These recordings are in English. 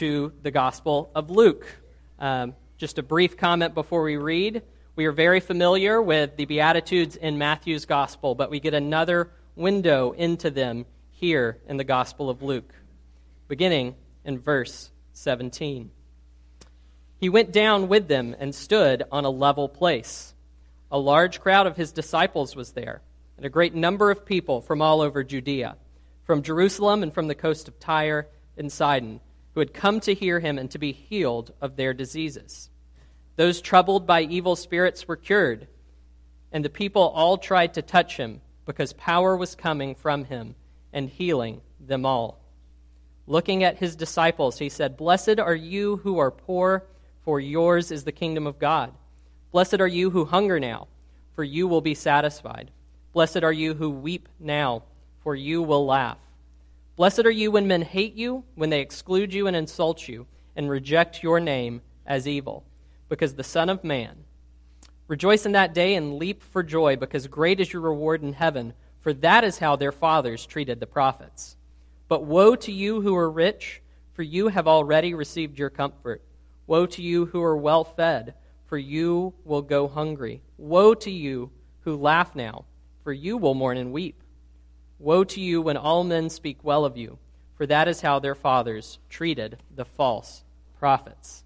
to the Gospel of Luke. Just a brief comment before we read. We are very familiar with the Beatitudes in Matthew's Gospel, but we get another window into them here in the Gospel of Luke, beginning in verse 17. He went down with them and stood on a level place. A large crowd of his disciples was there, and a great number of people from all over Judea, from Jerusalem and from the coast of Tyre and Sidon, who had come to hear him and to be healed of their diseases. Those troubled by evil spirits were cured, and the people all tried to touch him, because power was coming from him and healing them all. Looking at his disciples, he said, "Blessed are you who are poor, for yours is the kingdom of God. Blessed are you who hunger now, for you will be satisfied. Blessed are you who weep now, for you will laugh. Blessed are you when men hate you, when they exclude you and insult you, and reject your name as evil, because the Son of Man. Rejoice in that day and leap for joy, because great is your reward in heaven, for that is how their fathers treated the prophets. But woe to you who are rich, for you have already received your comfort. Woe to you who are well fed, for you will go hungry. Woe to you who laugh now, for you will mourn and weep. Woe to you when all men speak well of you, for that is how their fathers treated the false prophets."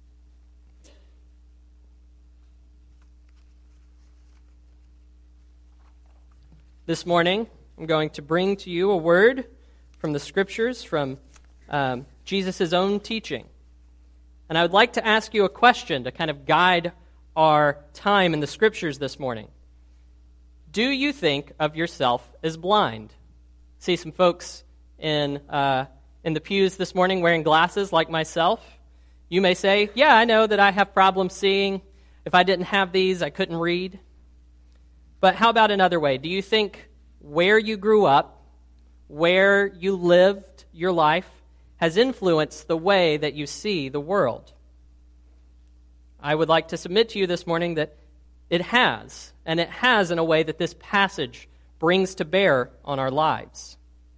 This morning, I'm going to bring to you a word from the Scriptures, from Jesus' own teaching. And I would like to ask you a question to kind of guide our time in the Scriptures this morning. Do you think of yourself as blind? See some folks in the pews this morning wearing glasses like myself. You may say, "Yeah, I know that I have problems seeing. If I didn't have these, I couldn't read." But how about another way? Do you think where you grew up, where you lived your life, has influenced the way that you see the world? I would like to submit to you this morning that it has, and it has in a way that this passage brings to bear on our lives.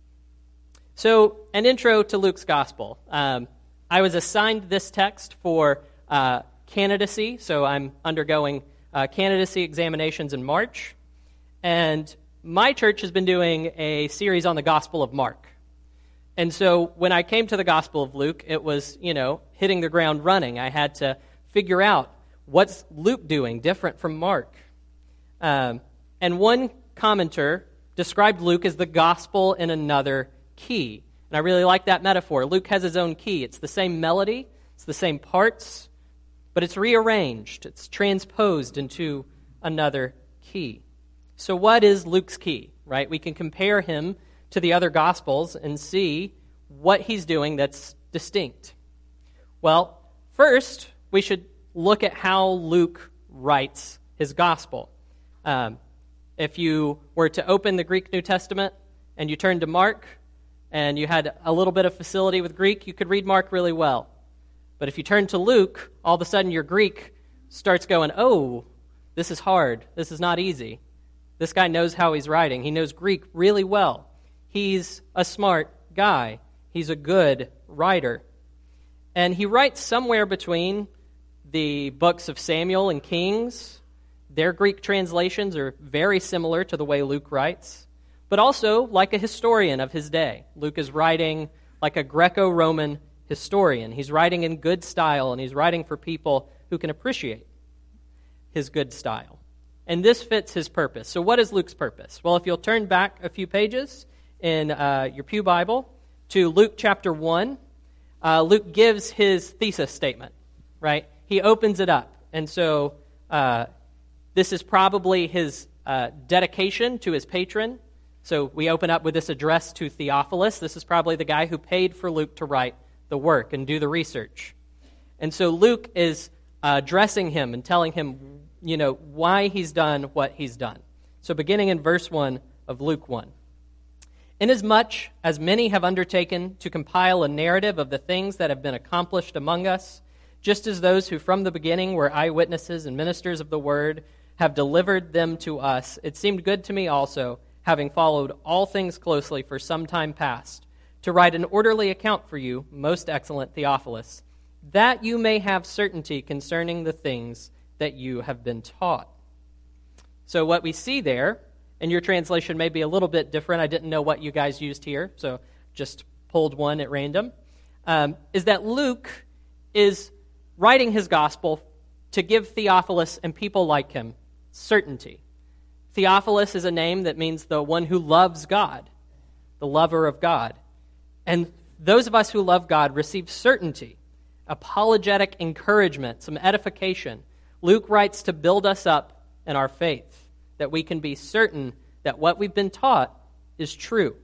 So, an intro to Luke's Gospel. I was assigned this text for candidacy, so I'm undergoing candidacy examinations in March, and my church has been doing a series on the Gospel of Mark. And so when I came to the Gospel of Luke, it was, hitting the ground running. I had to figure out, what's Luke doing different from Mark? And one commenter described Luke as the gospel in another key. And I really like that metaphor. Luke has his own key. It's the same melody, it's the same parts, but it's rearranged. It's transposed into another key. So what is Luke's key, right? We can compare him to the other Gospels and see what he's doing that's distinct. Well, first, we should look at how Luke writes his Gospel. If you were to open the Greek New Testament and you turned to Mark and you had a little bit of facility with Greek, you could read Mark really well. But if you turn to Luke, all of a sudden your Greek starts going, "Oh, this is hard. This is not easy. This guy knows how he's writing. He knows Greek really well. He's a smart guy. He's a good writer." And he writes somewhere between the books of Samuel and Kings. Their Greek translations are very similar to the way Luke writes, but also like a historian of his day. Luke is writing like a Greco-Roman historian. He's writing in good style, and he's writing for people who can appreciate his good style. And this fits his purpose. So what is Luke's purpose? Well, if you'll turn back a few pages in your pew Bible to Luke chapter 1, Luke gives his thesis statement, right? He opens it up. And so this is probably his dedication to his patron. So we open up with this address to Theophilus. This is probably the guy who paid for Luke to write the work and do the research. And so Luke is addressing him and telling him, why he's done what he's done. So beginning in verse 1 of Luke 1. "Inasmuch as many have undertaken to compile a narrative of the things that have been accomplished among us, just as those who from the beginning were eyewitnesses and ministers of the word have delivered them to us, it seemed good to me also, having followed all things closely for some time past, to write an orderly account for you, most excellent Theophilus, that you may have certainty concerning the things that you have been taught. So what we see there, and your translation may be a little bit different. I didn't know what you guys used here, so just pulled one at random, is that Luke is writing his gospel to give Theophilus and people like him certainty. Theophilus is a name that means the one who loves God, the lover of God. And those of us who love God receive certainty, apologetic encouragement, some edification. Luke writes to build us up in our faith, that we can be certain that what we've been taught is true.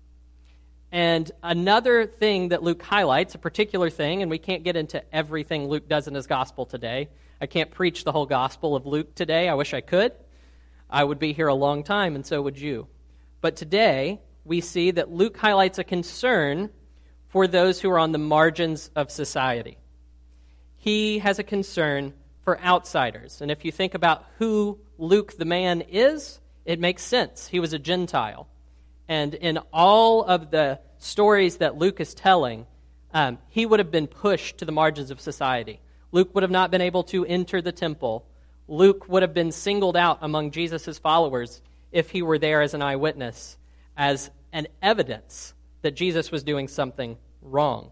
And another thing that Luke highlights, a particular thing, and we can't get into everything Luke does in his gospel today. I can't preach the whole gospel of Luke today. I wish I could. I would be here a long time, and so would you. But today, we see that Luke highlights a concern for those who are on the margins of society. He has a concern for outsiders. And if you think about who Luke the man is, it makes sense. He was a Gentile. And in all of the stories that Luke is telling, he would have been pushed to the margins of society. Luke would have not been able to enter the temple. Luke would have been singled out among Jesus' followers if he were there as an eyewitness, as an evidence that Jesus was doing something wrong.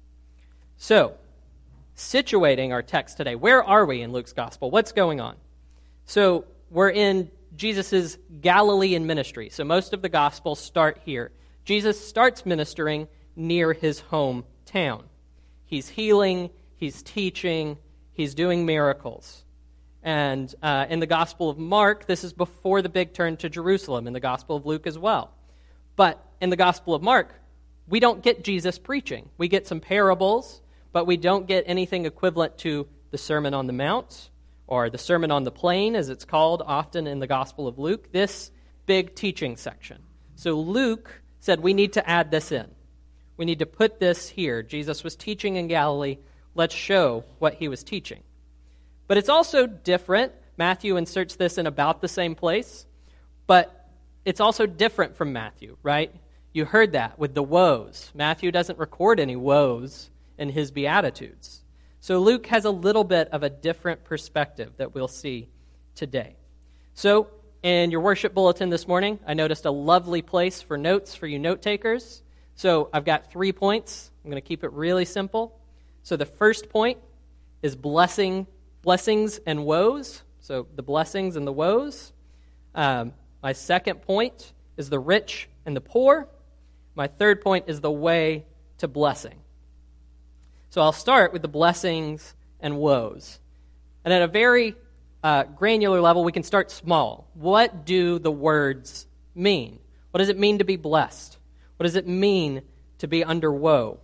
So, situating our text today, where are we in Luke's gospel? What's going on? So, we're in Jesus' Galilean ministry. So most of the Gospels start here. Jesus starts ministering near his hometown. He's healing, he's teaching, he's doing miracles. And in the Gospel of Mark, this is before the big turn to Jerusalem, in the Gospel of Luke as well. But in the Gospel of Mark, we don't get Jesus preaching. We get some parables, but we don't get anything equivalent to the Sermon on the Mount, or the Sermon on the Plain, as it's called often in the Gospel of Luke, this big teaching section. So Luke said, we need to add this in. We need to put this here. Jesus was teaching in Galilee. Let's show what he was teaching. But it's also different. Matthew inserts this in about the same place, but it's also different from Matthew, right? You heard that with the woes. Matthew doesn't record any woes in his Beatitudes. So Luke has a little bit of a different perspective that we'll see today. So in your worship bulletin this morning, I noticed a lovely place for notes for you note takers. So I've got 3 points. I'm going to keep it really simple. So the first point is blessings and woes. So the blessings and the woes. My second point is the rich and the poor. My third point is the way to blessing. So I'll start with the blessings and woes. And at a very granular level, we can start small. What do the words mean? What does it mean to be blessed? What does it mean to be under woe?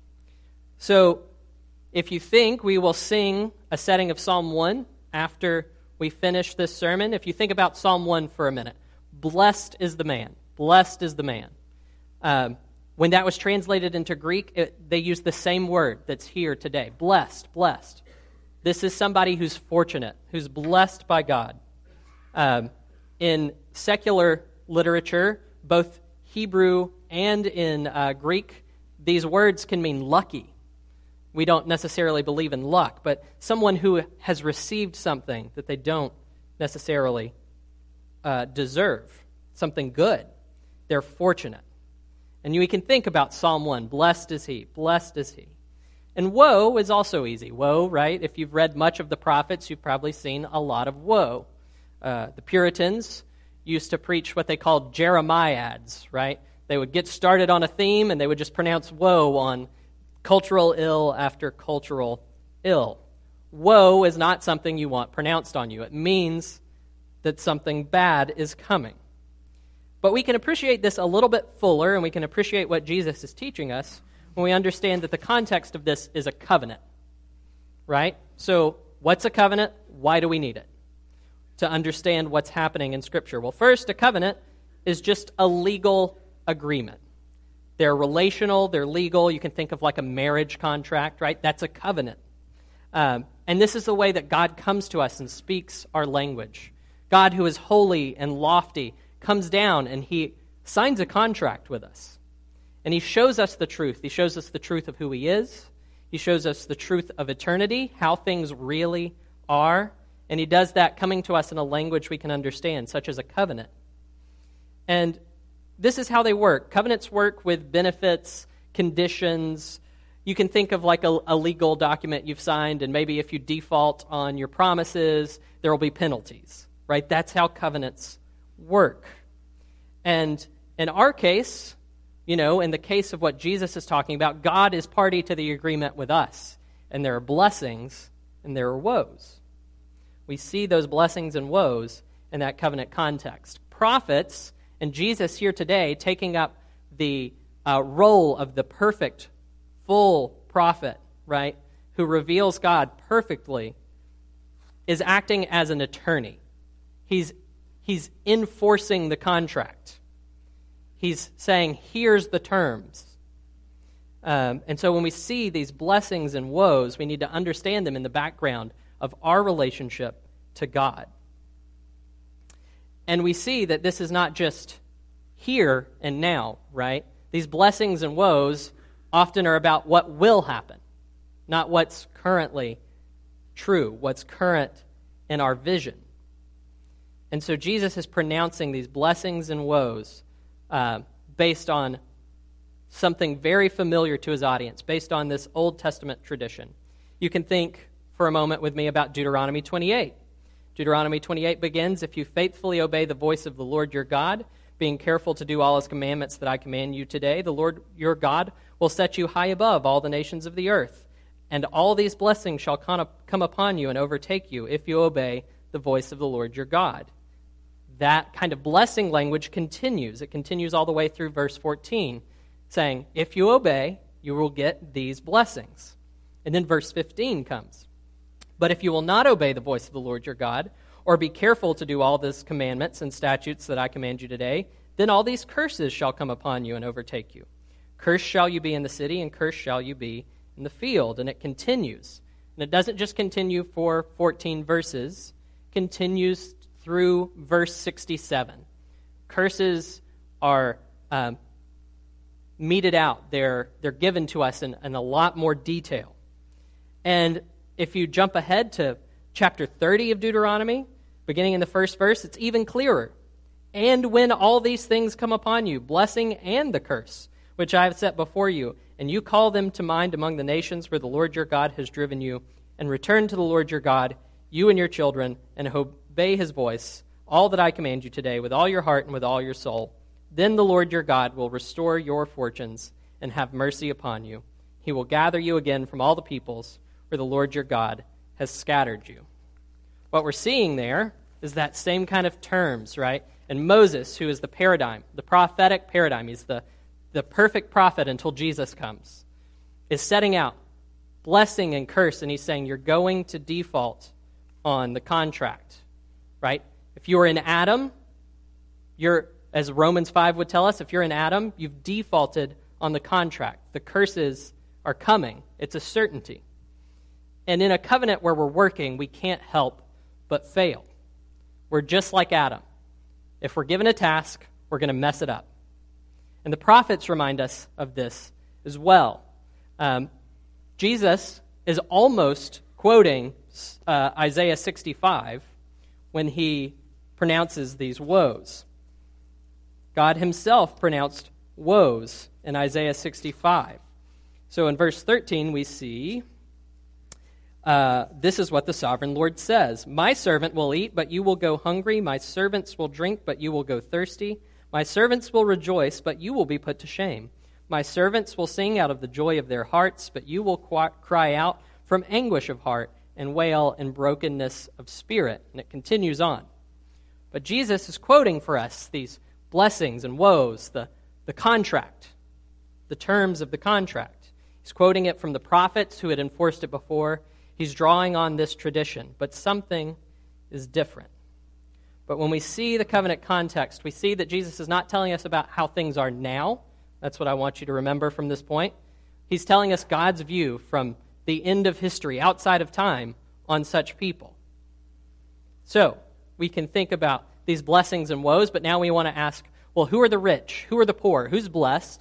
So if you think, we will sing a setting of Psalm 1 after we finish this sermon. If you think about Psalm 1 for a minute, blessed is the man. Blessed is the man. When that was translated into Greek, they used the same word that's here today. Blessed, blessed. This is somebody who's fortunate, who's blessed by God. In secular literature, both Hebrew and in Greek, these words can mean lucky. We don't necessarily believe in luck, but someone who has received something that they don't necessarily deserve, something good. They're fortunate. And we can think about Psalm 1, blessed is he, blessed is he. And woe is also easy. Woe, right? If you've read much of the prophets, you've probably seen a lot of woe. The Puritans used to preach what they called Jeremiads, right? They would get started on a theme and they would just pronounce woe on cultural ill after cultural ill. Woe is not something you want pronounced on you. It means that something bad is coming. But we can appreciate this a little bit fuller, and we can appreciate what Jesus is teaching us when we understand that the context of this is a covenant, right? So what's a covenant? Why do we need it? To understand what's happening in Scripture. Well, first, a covenant is just a legal agreement. They're relational, they're legal. You can think of like a marriage contract, right? That's a covenant. And this is the way that God comes to us and speaks our language. God, who is holy and lofty, comes down and he signs a contract with us. And he shows us the truth. He shows us the truth of who he is. He shows us the truth of eternity, how things really are. And he does that coming to us in a language we can understand, such as a covenant. And this is how they work. Covenants work with benefits, conditions. You can think of like a legal document you've signed, and maybe if you default on your promises, there will be penalties, right? That's how covenants work. And in our case, in the case of what Jesus is talking about, God is party to the agreement with us. And there are blessings and there are woes. We see those blessings and woes in that covenant context. Prophets, and Jesus here today, taking up the role of the perfect, full prophet, right, who reveals God perfectly, is acting as an attorney. He's enforcing the contract. He's saying, here's the terms. And so when we see these blessings and woes, we need to understand them in the background of our relationship to God. And we see that this is not just here and now, right? These blessings and woes often are about what will happen, not what's currently true, what's current in our vision. And so Jesus is pronouncing these blessings and woes based on something very familiar to his audience, based on this Old Testament tradition. You can think for a moment with me about Deuteronomy 28. Deuteronomy 28 begins, "If you faithfully obey the voice of the Lord your God, being careful to do all his commandments that I command you today, the Lord your God will set you high above all the nations of the earth. And all these blessings shall come upon you and overtake you if you obey the voice of the Lord your God." That kind of blessing language continues. It continues all the way through verse 14, saying, if you obey, you will get these blessings. And then verse 15 comes. "But if you will not obey the voice of the Lord your God, or be careful to do all these commandments and statutes that I command you today, then all these curses shall come upon you and overtake you. Cursed shall you be in the city, and cursed shall you be in the field." And it continues. And it doesn't just continue for 14 verses. It continues through verse 67. Curses are meted out. They're given to us in a lot more detail. And if you jump ahead to chapter 30 of Deuteronomy, beginning in the first verse, it's even clearer. "And when all these things come upon you, blessing and the curse, which I have set before you, and you call them to mind among the nations where the Lord your God has driven you, and return to the Lord your God, you and your children, and obey his voice, all that I command you today, with all your heart and with all your soul, then the Lord your God will restore your fortunes and have mercy upon you. He will gather you again from all the peoples where the Lord your God has scattered you." What we're seeing there is that same kind of terms, right? And Moses, who is the paradigm, the prophetic paradigm, he's the perfect prophet until Jesus comes, is setting out blessing and curse, and he's saying you're going to default on the contract, right? If you were in Adam, as Romans 5 would tell us, if you're in Adam, you've defaulted on the contract. The curses are coming. It's a certainty. And in a covenant where we're working, we can't help but fail. We're just like Adam. If we're given a task, we're going to mess it up. And the prophets remind us of this as well. Jesus is almost quoting Isaiah 65 when he pronounces these woes. God himself pronounced woes in Isaiah 65. So in verse 13 we see, this is what the sovereign Lord says. "My servant will eat, but you will go hungry. My servants will drink, but you will go thirsty. My servants will rejoice, but you will be put to shame. My servants will sing out of the joy of their hearts, but you will cry out from anguish of heart and wail in brokenness of spirit." And it continues on. But Jesus is quoting for us these blessings and woes, the contract, the terms of the contract. He's quoting it from the prophets who had enforced it before. He's drawing on this tradition, but something is different. But when we see the covenant context, we see that Jesus is not telling us about how things are now. That's what I want you to remember from this point. He's telling us God's view from the end of history, outside of time, on such people. So, we can think about these blessings and woes, but now we want to ask, well, who are the rich? Who are the poor? Who's blessed?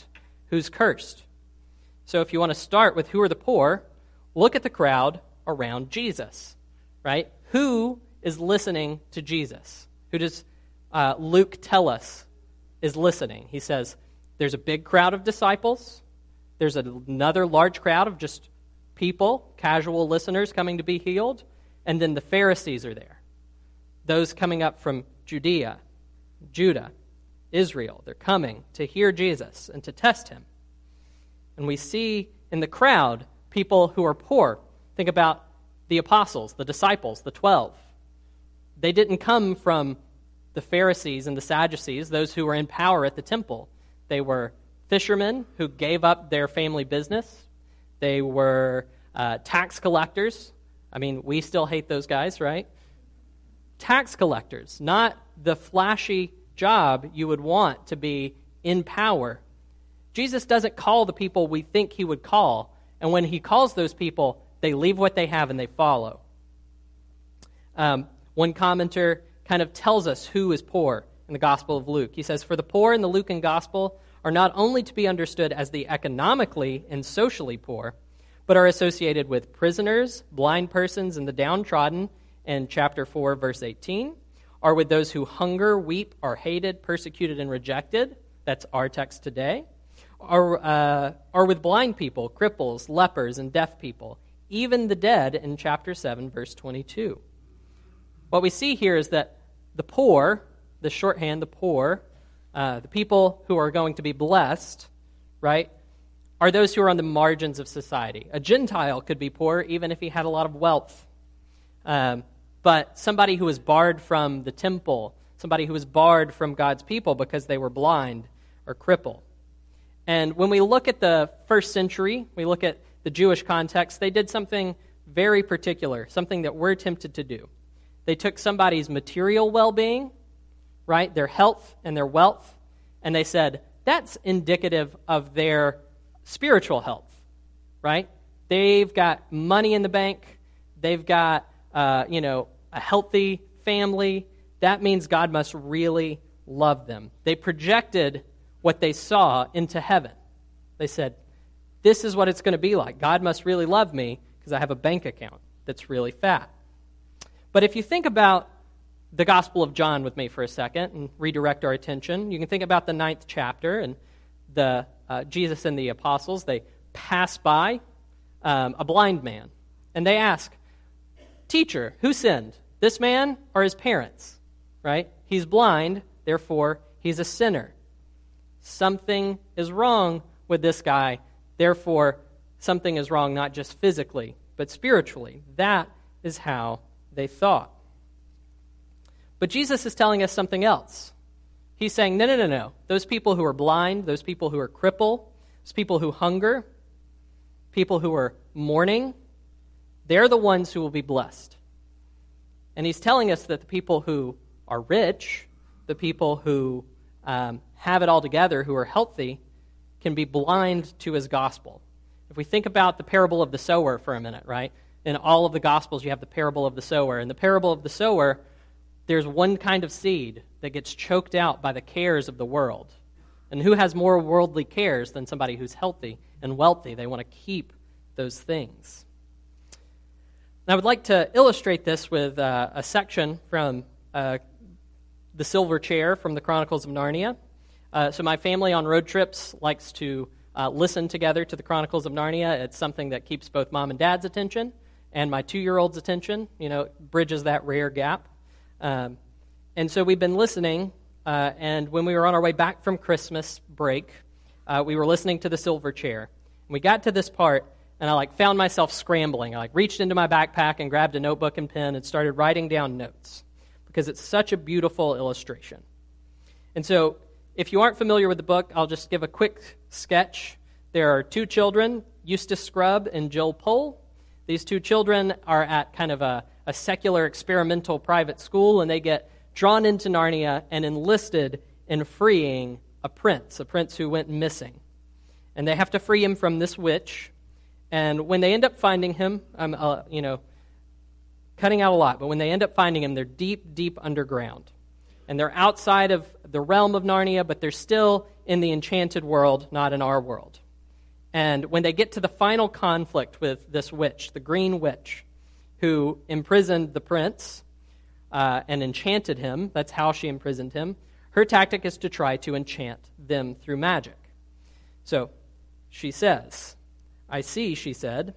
who's cursed. So if you want to start with who are the poor, look at the crowd around Jesus, right? Who is listening to Jesus? Who does Luke tell us is listening? He says, there's a big crowd of disciples. There's another large crowd of just people, casual listeners coming to be healed. And then the Pharisees are there. Those coming up from Judea, Judah, Israel. They're coming to hear Jesus and to test him. And we see in the crowd people who are poor. Think about the apostles, the disciples, the 12. They didn't come from the Pharisees and the Sadducees, those who were in power at the temple. They were fishermen who gave up their family business. They were tax collectors. I mean, we still hate those guys, right? Tax collectors, not the flashy job you would want to be in power. Jesus doesn't call the people we think he would call, and when he calls those people, they leave what they have and they follow. One commenter kind of tells us who is poor in the Gospel of Luke. He says, "For the poor in the Lucan Gospel are not only to be understood as the economically and socially poor, but are associated with prisoners, blind persons, and the downtrodden in chapter 4, verse 18, are with those who hunger, weep, are hated, persecuted, and rejected." That's our text today. Are with blind people, cripples, lepers, and deaf people, even the dead in chapter 7, verse 22. What we see here is that the poor, the shorthand, the poor, the people who are going to be blessed, right, are those who are on the margins of society. A Gentile could be poor even if he had a lot of wealth. But somebody who was barred from the temple, somebody who was barred from God's people because they were blind or crippled. And when we look at the first century, we look at the Jewish context, they did something very particular, something that we're tempted to do. They took somebody's material well-being, right, their health and their wealth, and they said, that's indicative of their spiritual health, right? They've got money in the bank. They've got, a healthy family. That means God must really love them. They projected what they saw into heaven. They said, this is what it's going to be like. God must really love me because I have a bank account that's really fat. But if you think about the Gospel of John with me for a second and redirect our attention, you can think about the 9th chapter and the Jesus and the apostles. They pass by a blind man, and they ask, "Teacher, who sinned, this man or his parents?" Right? He's blind, therefore he's a sinner. Something is wrong with this guy, therefore something is wrong not just physically, but spiritually. That is how they thought. But Jesus is telling us something else. He's saying, no. Those people who are blind, those people who are crippled, those people who hunger, people who are mourning, they're the ones who will be blessed. And he's telling us that the people who are rich, the people who have it all together, who are healthy, can be blind to his gospel. If we think about the parable of the sower for a minute, right? In all of the Gospels, you have the parable of the sower. In the parable of the sower, there's one kind of seed that gets choked out by the cares of the world. And who has more worldly cares than somebody who's healthy and wealthy? They want to keep those things. And I would like to illustrate this with a section from the Silver Chair from the Chronicles of Narnia. So my family on road trips likes to listen together to the Chronicles of Narnia. It's something that keeps both mom and dad's attention and my 2-year-old's attention, bridges that rare gap. And so we've been listening, and when we were on our way back from Christmas break, we were listening to the Silver Chair. And we got to this part, and I found myself scrambling. I reached into my backpack and grabbed a notebook and pen and started writing down notes because it's such a beautiful illustration. And so if you aren't familiar with the book, I'll just give a quick sketch. There are 2 children, Eustace Scrubb and Jill Pole. These 2 children are at kind of a secular experimental private school, and they get drawn into Narnia and enlisted in freeing a prince who went missing. And they have to free him from this witch. And when they end up finding him, I'm cutting out a lot, but when they end up finding him, they're deep, deep underground. and they're outside of the realm of Narnia, but they're still in the enchanted world, not in our world. And when they get to the final conflict with this witch, the Green Witch, who imprisoned the prince and enchanted him, that's how she imprisoned him, her tactic is to try to enchant them through magic. So she says, "I see," she said,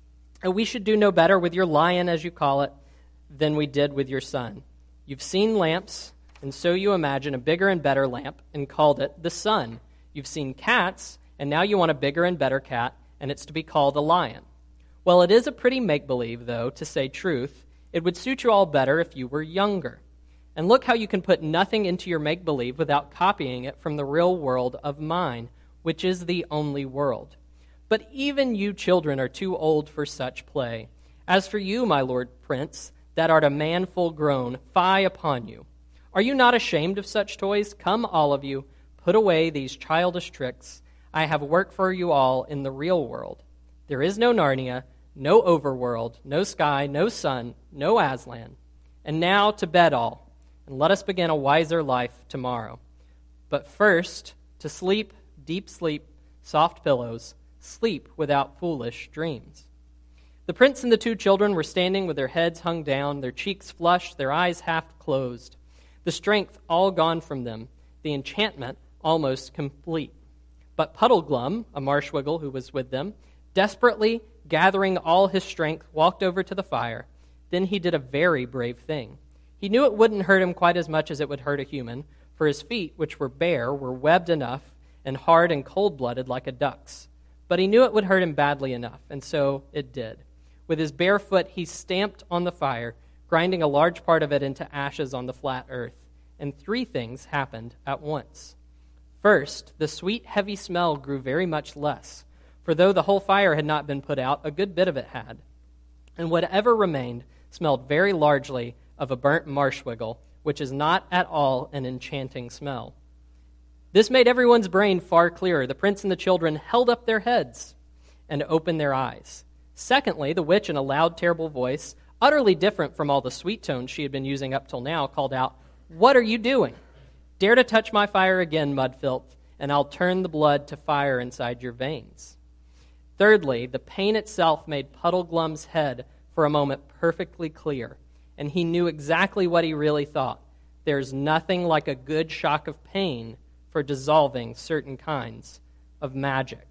"we should do no better with your lion, as you call it, than we did with your son. You've seen lamps, and so you imagine a bigger and better lamp and called it the sun. You've seen cats, and now you want a bigger and better cat, and it's to be called a lion. Well, it is a pretty make-believe, though, to say truth. It would suit you all better if you were younger. And look how you can put nothing into your make-believe without copying it from the real world of mine, which is the only world. But even you children are too old for such play. As for you, my lord prince, that art a man full grown, fie upon you. Are you not ashamed of such toys? Come, all of you, put away these childish tricks. I have work for you all in the real world. There is no Narnia, no overworld, no sky, no sun, no Aslan. And now to bed all, and let us begin a wiser life tomorrow. But first, to sleep, deep sleep, soft pillows, sleep without foolish dreams." The prince and the two children were standing with their heads hung down, their cheeks flushed, their eyes half closed, the strength all gone from them, the enchantment almost complete. But Puddleglum, a marshwiggle who was with them, desperately gathering all his strength, walked over to the fire. Then he did a very brave thing. He knew it wouldn't hurt him quite as much as it would hurt a human, for his feet, which were bare, were webbed enough and hard and cold-blooded like a duck's. But he knew it would hurt him badly enough, and so it did. With his bare foot, he stamped on the fire, grinding a large part of it into ashes on the flat earth. And three things happened at once. First, the sweet, heavy smell grew very much less, for though the whole fire had not been put out, a good bit of it had. And whatever remained smelled very largely of a burnt marshwiggle, which is not at all an enchanting smell. This made everyone's brain far clearer. The prince and the children held up their heads and opened their eyes. Secondly, the witch, in a loud, terrible voice, utterly different from all the sweet tones she had been using up till now, called out, "What are you doing? Dare to touch my fire again, mudfilth, and I'll turn the blood to fire inside your veins." Thirdly, the pain itself made Puddleglum's head for a moment perfectly clear, and he knew exactly what he really thought. There's nothing like a good shock of pain for dissolving certain kinds of magic.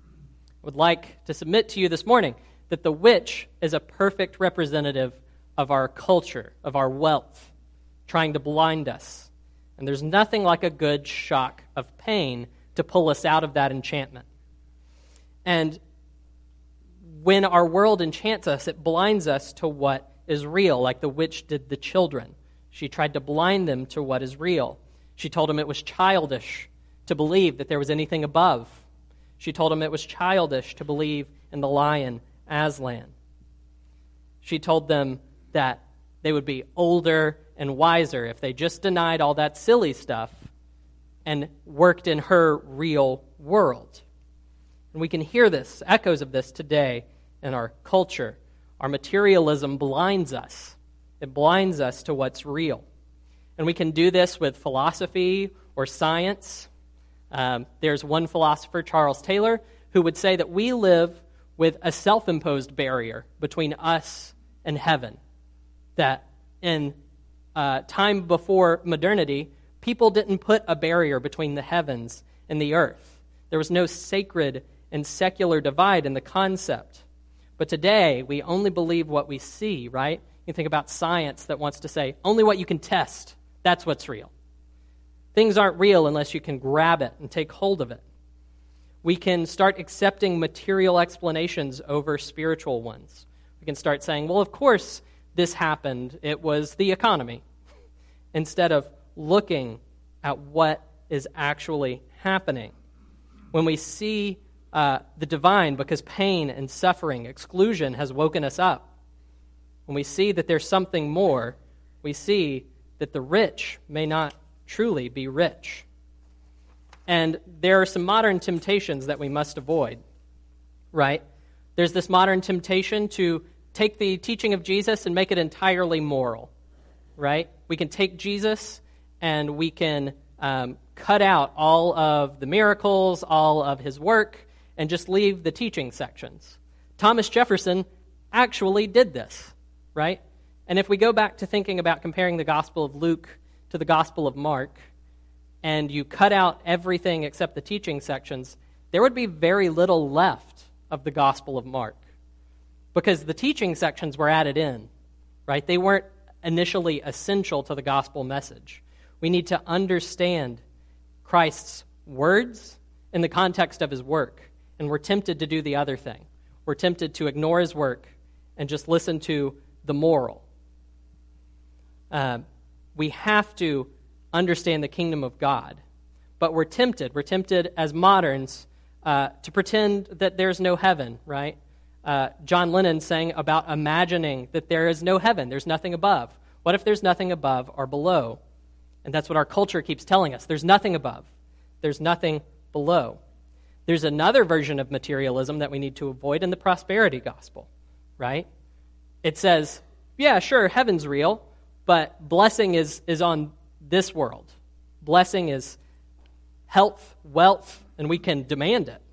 I would like to submit to you this morning that the witch is a perfect representative of our culture, of our wealth, trying to blind us. And there's nothing like a good shock of pain to pull us out of that enchantment. And when our world enchants us, it blinds us to what is real, like the witch did the children. She tried to blind them to what is real. She told them it was childish to believe that there was anything above. She told them it was childish to believe in the lion Aslan. She told them that they would be older and wiser if they just denied all that silly stuff and worked in her real world. And we can hear this, echoes of this today in our culture. Our materialism blinds us. It blinds us to what's real. And we can do this with philosophy or science. There's one philosopher, Charles Taylor, who would say that we live with a self-imposed barrier between us and heaven. That in time before modernity, people didn't put a barrier between the heavens and the earth. There was no sacred and secular divide in the concept. But today, we only believe what we see, right? You think about science that wants to say, only what you can test, that's what's real. Things aren't real unless you can grab it and take hold of it. We can start accepting material explanations over spiritual ones. We can start saying, well, of course this happened. It was the economy. Instead of looking at what is actually happening. When we see the divine, because pain and suffering, exclusion has woken us up. When we see that there's something more, we see that the rich may not truly be rich. And there are some modern temptations that we must avoid, right? There's this modern temptation to take the teaching of Jesus and make it entirely moral, right? We can take Jesus and we can cut out all of the miracles, all of his work, and just leave the teaching sections. Thomas Jefferson actually did this, right? And if we go back to thinking about comparing the Gospel of Luke to the Gospel of Mark, and you cut out everything except the teaching sections, there would be very little left of the Gospel of Mark, because the teaching sections were added in, right? They weren't initially essential to the gospel message. We need to understand Christ's words in the context of his work, and we're tempted to do the other thing. We're tempted to ignore his work and just listen to the moral. We have to understand the kingdom of God, but we're tempted as moderns to pretend that there's no heaven, right? John Lennon sang about imagining that there is no heaven, there's nothing above. What if there's nothing above or below? And that's what our culture keeps telling us. There's nothing above. There's nothing below. There's another version of materialism that we need to avoid in the prosperity gospel, right? It says, yeah, sure, heaven's real, but blessing is on this world. Blessing is health, wealth, and we can demand it.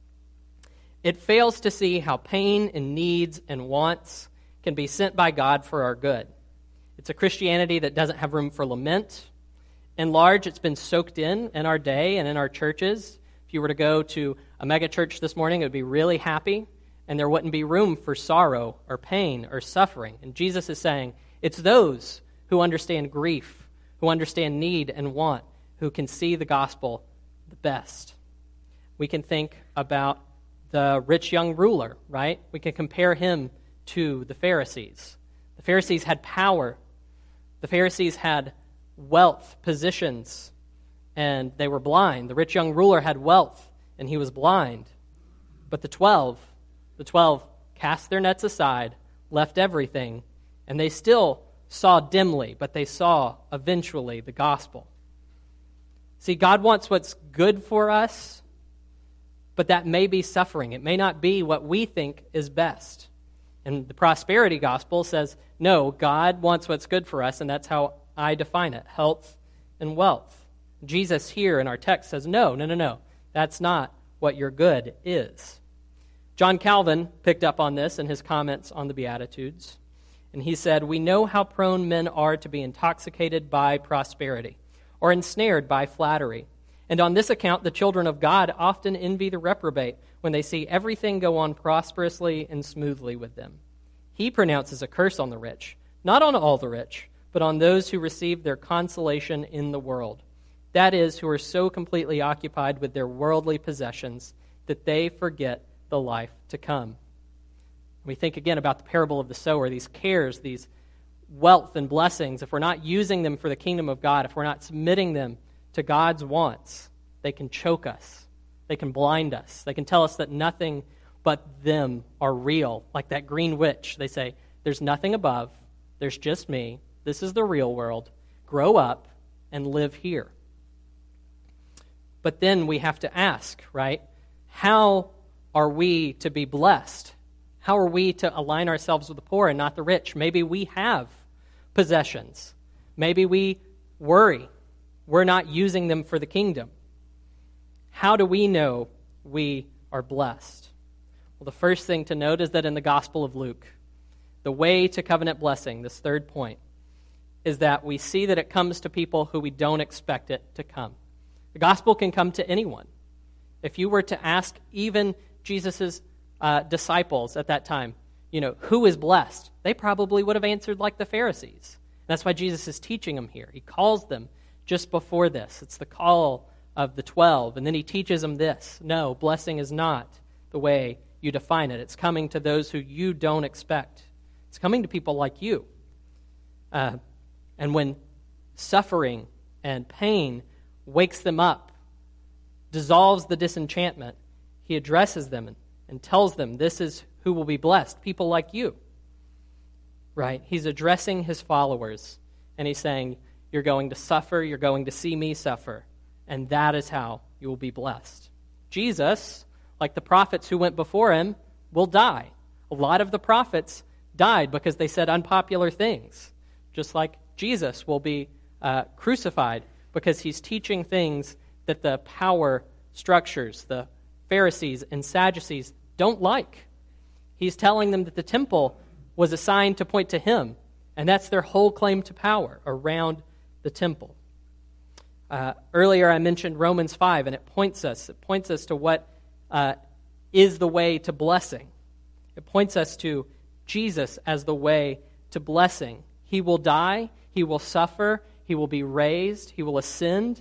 It fails to see how pain and needs and wants can be sent by God for our good. It's a Christianity that doesn't have room for lament. In large, it's been soaked in our day and in our churches. If you were to go to a mega church this morning, it would be really happy, and there wouldn't be room for sorrow or pain or suffering. And Jesus is saying, it's those who understand grief, who understand need and want, who can see the gospel the best. We can think about the rich young ruler, right? We can compare him to the Pharisees. The Pharisees had power. The Pharisees had wealth, positions, and they were blind. The rich young ruler had wealth, and he was blind. But the 12 cast their nets aside, left everything, and they still saw dimly, but they saw eventually the gospel. See, God wants what's good for us, but that may be suffering. It may not be what we think is best. And the prosperity gospel says, no, God wants what's good for us, and that's how I define it, health and wealth. Jesus here in our text says, no, that's not what your good is. John Calvin picked up on this in his comments on the Beatitudes, and he said, we know how prone men are to be intoxicated by prosperity or ensnared by flattery. And on this account, the children of God often envy the reprobate when they see everything go on prosperously and smoothly with them. He pronounces a curse on the rich, not on all the rich, but on those who receive their consolation in the world. That is, who are so completely occupied with their worldly possessions that they forget the life to come. We think again about the parable of the sower, these cares, these wealth and blessings. If we're not using them for the kingdom of God, if we're not submitting them to God's wants, they can choke us. They can blind us. They can tell us that nothing but them are real. Like that green witch. They say, there's nothing above. There's just me. This is the real world. Grow up and live here. But then we have to ask, right? How are we to be blessed? How are we to align ourselves with the poor and not the rich? Maybe we have possessions. Maybe we worry we're not using them for the kingdom. How do we know we are blessed? Well, the first thing to note is that in the Gospel of Luke, the way to covenant blessing, this third point, is that we see that it comes to people who we don't expect it to come. The gospel can come to anyone. If you were to ask even Jesus' disciples at that time, who is blessed? They probably would have answered like the Pharisees. That's why Jesus is teaching them here. He calls them just before this. It's the call of the 12, and then he teaches them this. No, blessing is not the way you define it. It's coming to those who you don't expect. It's coming to people like you. And when suffering and pain wakes them up, dissolves the disenchantment, he addresses them and tells them this is who will be blessed, people like you. Right? He's addressing his followers, and he's saying, you're going to suffer, you're going to see me suffer, and that is how you will be blessed. Jesus, like the prophets who went before him, will die. A lot of the prophets died because they said unpopular things, just like Jesus will be crucified because he's teaching things that the power structures, the Pharisees and Sadducees, don't like. He's telling them that the temple was assigned to point to him, and that's their whole claim to power around the temple. Earlier I mentioned Romans 5, and it points us to what is the way to blessing. It points us to Jesus as the way to blessing. He will die, he will suffer, he will be raised, he will ascend,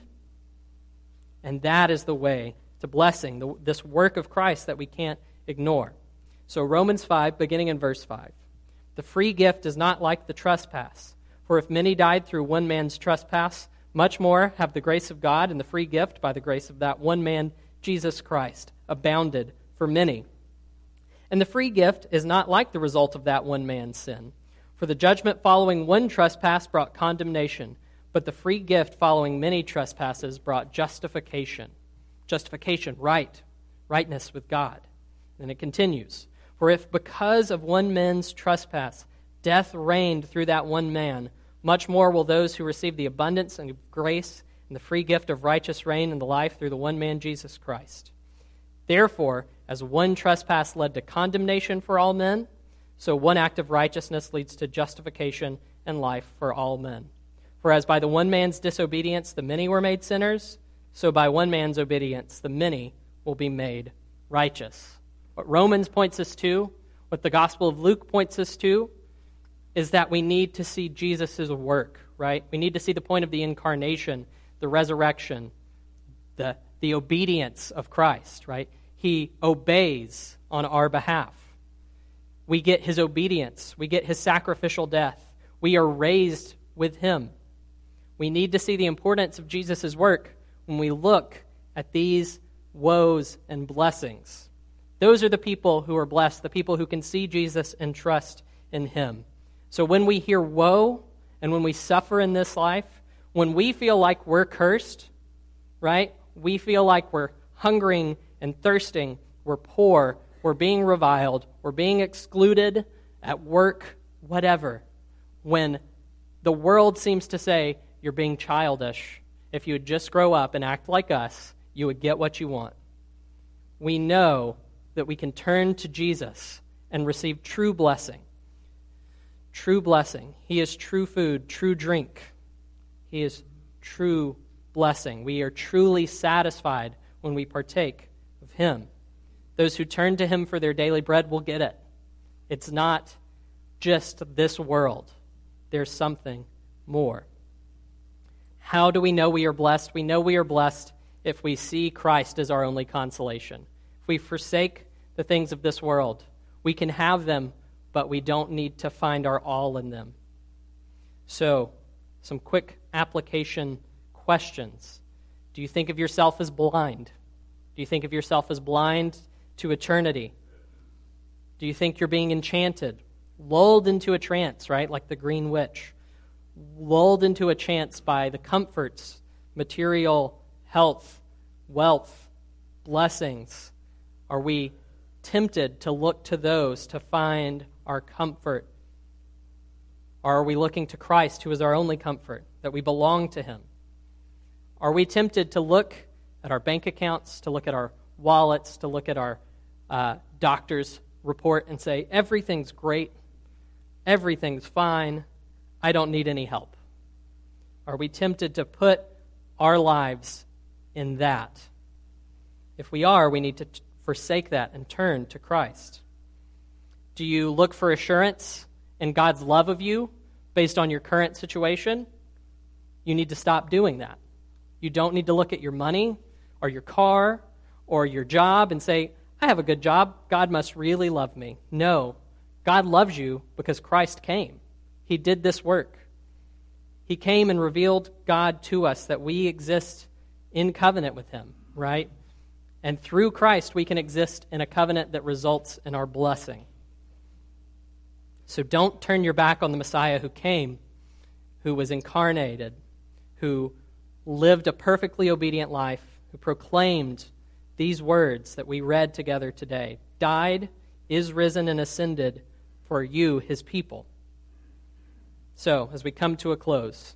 and that is the way to blessing, this work of Christ that we can't ignore. So Romans 5, beginning in verse 5. The free gift is not like the trespass. For if many died through one man's trespass, much more have the grace of God and the free gift by the grace of that one man, Jesus Christ, abounded for many. And the free gift is not like the result of that one man's sin. For the judgment following one trespass brought condemnation, but the free gift following many trespasses brought justification. Justification, rightness with God. And it continues. For if because of one man's trespass death reigned through that one man, much more will those who receive the abundance and grace and the free gift of righteous reign in the life through the one man, Jesus Christ. Therefore, as one trespass led to condemnation for all men, so one act of righteousness leads to justification and life for all men. For as by the one man's disobedience the many were made sinners, so by one man's obedience the many will be made righteous. What Romans points us to, what the Gospel of Luke points us to, is that we need to see Jesus' work, right? We need to see the point of the incarnation, the resurrection, the obedience of Christ, right? He obeys on our behalf. We get his obedience. We get his sacrificial death. We are raised with him. We need to see the importance of Jesus' work when we look at these woes and blessings. Those are the people who are blessed, the people who can see Jesus and trust in him. So when we hear woe and when we suffer in this life, when we feel like we're cursed, right? We feel like we're hungering and thirsting, we're poor, we're being reviled, we're being excluded at work, whatever. When the world seems to say, you're being childish, if you would just grow up and act like us, you would get what you want. We know that we can turn to Jesus and receive true blessing. True blessing. He is true food, true drink. He is true blessing. We are truly satisfied when we partake of him. Those who turn to him for their daily bread will get it. It's not just this world. There's something more. How do we know we are blessed? We know we are blessed if we see Christ as our only consolation. If we forsake the things of this world, we can have them, but we don't need to find our all in them. So, some quick application questions. Do you think of yourself as blind? Do you think of yourself as blind to eternity? Do you think you're being enchanted, lulled into a trance, right, like the green witch, lulled into a trance by the comforts, material, health, wealth, blessings? Are we tempted to look to those to find our comfort? Or are we looking to Christ, who is our only comfort, that we belong to him? Are we tempted to look at our bank accounts, to look at our wallets, to look at our doctor's report and say, everything's great, everything's fine, I don't need any help? Are we tempted to put our lives in that? If we are, we need to forsake that and turn to Christ. Do you look for assurance in God's love of you based on your current situation? You need to stop doing that. You don't need to look at your money or your car or your job and say, I have a good job, God must really love me. No, God loves you because Christ came. He did this work. He came and revealed God to us, that we exist in covenant with him, right? And through Christ, we can exist in a covenant that results in our blessing. So don't turn your back on the Messiah who came, who was incarnated, who lived a perfectly obedient life, who proclaimed these words that we read together today, died, is risen, and ascended for you, his people. So, as we come to a close,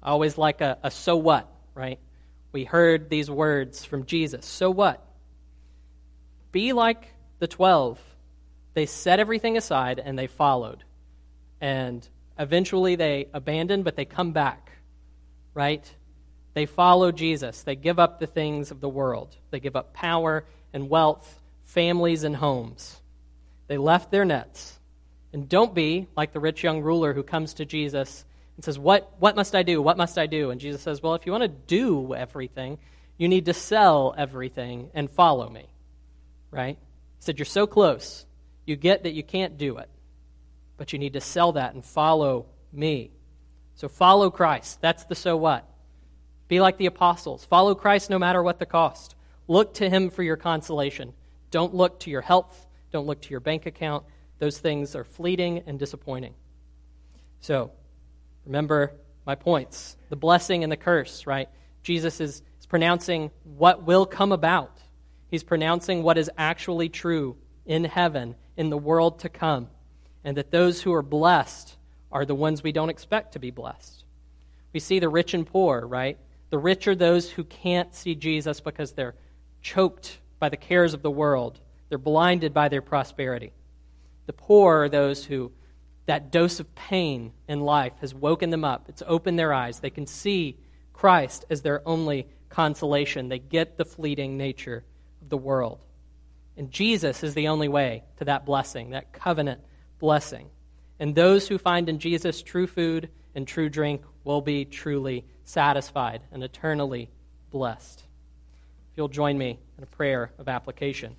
I always like a so what, right? We heard these words from Jesus. So what? Be like the 12. They set everything aside and they followed. And eventually they abandoned, but they come back, right? They follow Jesus. They give up the things of the world. They give up power and wealth, families and homes. They left their nets. And don't be like the rich young ruler who comes to Jesus and says, what must I do? What must I do? And Jesus says, well, if you want to do everything, you need to sell everything and follow me, right? He said, you're so close. You get that you can't do it, but you need to sell that and follow me. So follow Christ. That's the so what. Be like the apostles. Follow Christ no matter what the cost. Look to him for your consolation. Don't look to your health. Don't look to your bank account. Those things are fleeting and disappointing. So, remember my points. The blessing and the curse, right? Jesus is pronouncing what will come about. He's pronouncing what is actually true in heaven, in the world to come. And that those who are blessed are the ones we don't expect to be blessed. We see the rich and poor, right? The rich are those who can't see Jesus because they're choked by the cares of the world. They're blinded by their prosperity. The poor are those who that dose of pain in life has woken them up. It's opened their eyes. They can see Christ as their only consolation. They get the fleeting nature of the world. And Jesus is the only way to that blessing, that covenant blessing. And those who find in Jesus true food and true drink will be truly satisfied and eternally blessed. If you'll join me in a prayer of application.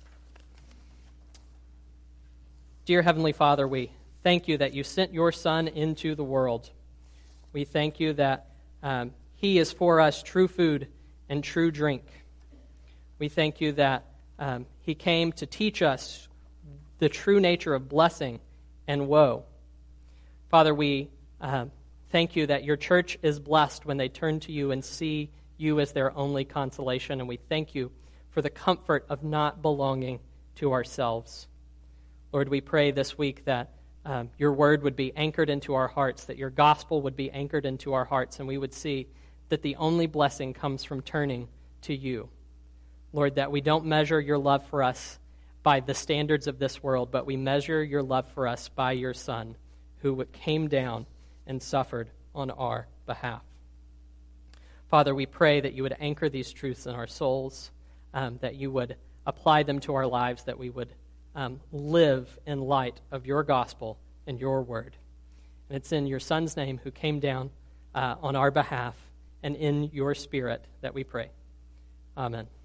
Dear Heavenly Father, we thank you that you sent your Son into the world. We thank you that he is for us true food and true drink. We thank you that he came to teach us the true nature of blessing and woe. Father, we thank you that your church is blessed when they turn to you and see you as their only consolation, and we thank you for the comfort of not belonging to ourselves. Lord, we pray this week that your word would be anchored into our hearts, that your gospel would be anchored into our hearts, and we would see that the only blessing comes from turning to you. Lord, that we don't measure your love for us by the standards of this world, but we measure your love for us by your Son, who came down and suffered on our behalf. Father, we pray that you would anchor these truths in our souls, that you would apply them to our lives, that we would live in light of your gospel and your word. And it's in your Son's name who came down on our behalf and in your Spirit that we pray. Amen.